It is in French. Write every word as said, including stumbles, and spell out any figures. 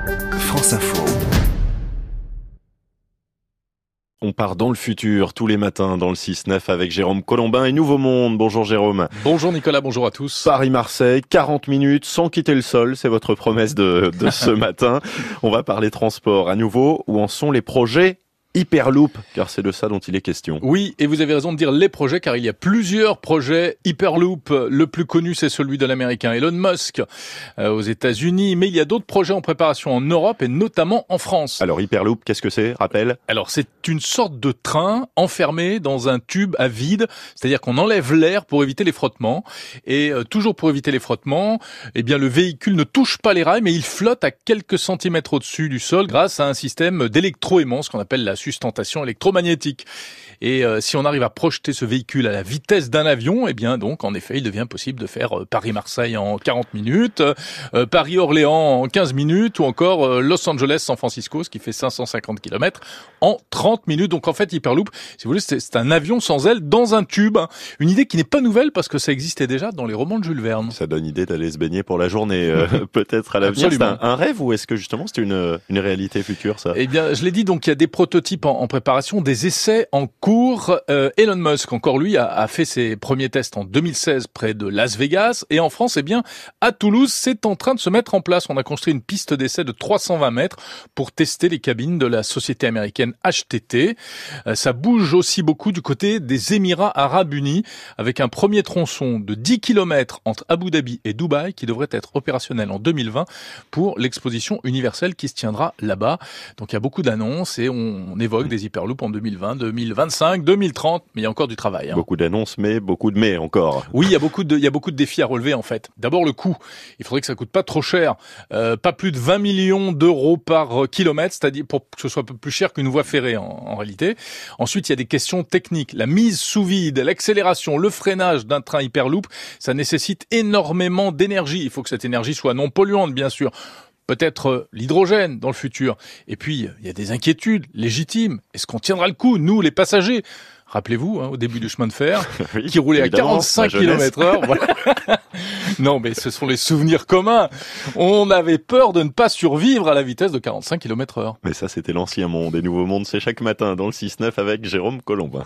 France Info. On part dans le futur tous les matins dans le six neuf avec Jérôme Colombin et Nouveau Monde. Bonjour Jérôme. Bonjour Nicolas, bonjour à tous. Paris-Marseille, quarante minutes sans quitter le sol, c'est votre promesse de, de ce matin. On va parler transport à nouveau. Où en sont les projets Hyperloop, car c'est de ça dont il est question. Oui, et vous avez raison de dire les projets, car il y a plusieurs projets Hyperloop. Le plus connu, c'est celui de l'américain Elon Musk euh, aux États-Unis, mais il y a d'autres projets en préparation en Europe et notamment en France. Alors Hyperloop, qu'est-ce que c'est? Rappel. Alors c'est une sorte de train enfermé dans un tube à vide, c'est-à-dire qu'on enlève l'air pour éviter les frottements. Et euh, toujours pour éviter les frottements, eh bien le véhicule ne touche pas les rails, mais il flotte à quelques centimètres au-dessus du sol grâce à un système d'électroaimant, ce qu'on appelle la sustentation électromagnétique. Et euh, si on arrive à projeter ce véhicule à la vitesse d'un avion, eh bien donc en effet, il devient possible de faire euh, Paris-Marseille en quarante minutes, euh, Paris-Orléans en quinze minutes, ou encore euh, Los Angeles-San Francisco, ce qui fait cinq cent cinquante kilomètres, en trente minutes. Donc en fait, Hyperloop, si vous voulez, c'est, c'est un avion sans ailes dans un tube. Une idée qui n'est pas nouvelle parce que ça existait déjà dans les romans de Jules Verne. Ça donne idée d'aller se baigner pour la journée, euh, peut-être à l'avenir. C'est un, un rêve ou est-ce que justement c'est une, une réalité future, ça? Eh bien, je l'ai dit, donc il y a des prototypes En, en préparation, des essais en cours. Euh, Elon Musk, encore lui, a, a fait ses premiers tests en deux mille seize près de Las Vegas. Et en France, eh bien, à Toulouse, c'est en train de se mettre en place. On a construit une piste d'essai de trois cent vingt mètres pour tester les cabines de la société américaine H T T. Euh, ça bouge aussi beaucoup du côté des Émirats Arabes Unis, avec un premier tronçon de dix kilomètres entre Abu Dhabi et Dubaï qui devrait être opérationnel en deux mille vingt pour l'exposition universelle qui se tiendra là-bas. Donc il y a beaucoup d'annonces et on, on évoque des Hyperloop en deux mille vingt, deux mille vingt-cinq, deux mille trente, mais il y a encore du travail. Hein. Beaucoup d'annonces, mais beaucoup de mais encore. Oui, il y a beaucoup de, il y a beaucoup de défis à relever en fait. D'abord le coût. Il faudrait que ça coûte pas trop cher, euh, pas plus de vingt millions d'euros par kilomètre, c'est-à-dire pour que ce soit un peu plus cher qu'une voie ferrée en, en réalité. Ensuite, il y a des questions techniques, la mise sous vide, l'accélération, le freinage d'un train Hyperloop, ça nécessite énormément d'énergie. Il faut que cette énergie soit non polluante, bien sûr. Peut-être l'hydrogène dans le futur. Et puis, il y a des inquiétudes légitimes. Est-ce qu'on tiendra le coup, nous, les passagers? Rappelez-vous, hein, au début du chemin de fer, oui, qui roulait à quarante-cinq kilomètres heure. Voilà. Non, mais ce sont les souvenirs communs. On avait peur de ne pas survivre à la vitesse de quarante-cinq kilomètres heure. Mais ça, c'était l'ancien monde. Et Nouveau Monde, c'est chaque matin dans le six neuf avec Jérôme Colombin.